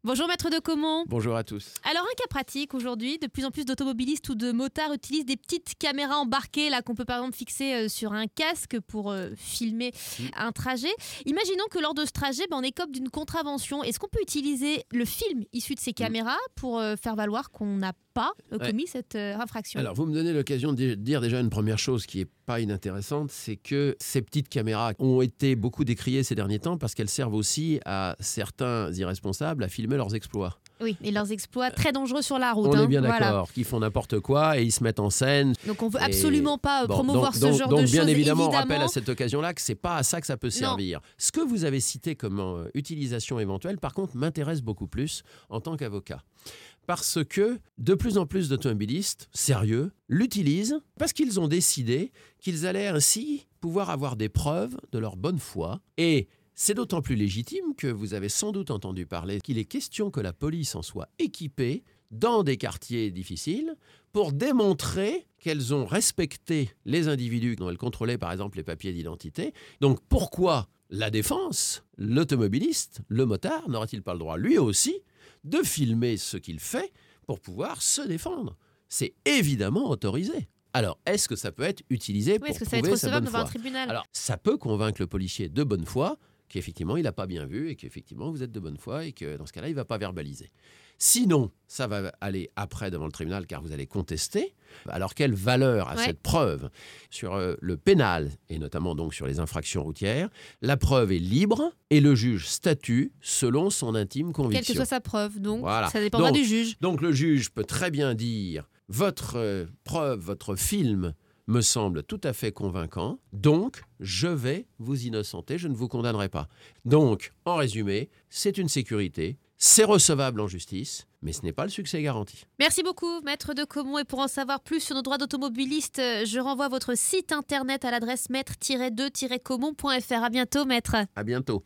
Bonjour Maître de Caumont. Bonjour à tous. Alors un cas pratique aujourd'hui, de plus en plus d'automobilistes ou de motards utilisent des petites caméras embarquées là qu'on peut par exemple fixer sur un casque pour filmer un trajet. Imaginons que lors de ce trajet, on écope d'une contravention. Est-ce qu'on peut utiliser le film issu de ces caméras pour faire valoir qu'on n'a pas commis cette infraction? Alors vous me donnez l'occasion de dire déjà une première chose qui n'est pas inintéressante, c'est que ces petites caméras ont été beaucoup décriées ces derniers temps parce qu'elles servent aussi à certains irresponsables à filmer leurs exploits. Oui, et leurs exploits très dangereux sur la route. On est bien d'accord, voilà. qui font n'importe quoi et ils se mettent en scène. Donc on ne veut absolument pas promouvoir ce genre de choses. Donc bien évidemment, on rappelle à cette occasion-là que ce n'est pas à ça que ça peut servir. Ce que vous avez cité comme utilisation éventuelle, par contre, m'intéresse beaucoup plus en tant qu'avocat. Parce que de plus en plus d'automobilistes sérieux l'utilisent parce qu'ils ont décidé qu'ils allaient ainsi pouvoir avoir des preuves de leur bonne foi. Et c'est d'autant plus légitime que vous avez sans doute entendu parler qu'il est question que la police en soit équipée dans des quartiers difficiles pour démontrer qu'elles ont respecté les individus dont elles contrôlaient par exemple les papiers d'identité. Donc pourquoi la défense, l'automobiliste, le motard, n'aurait-il pas le droit lui aussi de filmer ce qu'il fait pour pouvoir se défendre? C'est évidemment autorisé. Alors, est-ce que ça peut être utilisé pour prouver sa bonne foi? Devant un tribunal. Alors, ça peut convaincre le policier de bonne foi qu'effectivement, il n'a pas bien vu et qu'effectivement, vous êtes de bonne foi et que dans ce cas-là, il ne va pas verbaliser. Sinon, ça va aller après devant le tribunal car vous allez contester. Alors, quelle valeur a cette preuve? Sur le pénal, et notamment donc sur les infractions routières, la preuve est libre et le juge statue selon son intime conviction. Quelle que soit sa preuve, donc voilà. Ça dépendra du juge. Donc, le juge peut très bien dire « Votre preuve, votre film me semble tout à fait convaincant, donc je vais vous innocenter, je ne vous condamnerai pas. » Donc, en résumé, c'est une sécurité, c'est recevable en justice, mais ce n'est pas le succès garanti. Merci beaucoup, Maître de Caumont. Et pour en savoir plus sur nos droits d'automobiliste, je renvoie votre site internet à l'adresse maître-2-caumont.fr. À bientôt, Maître. À bientôt.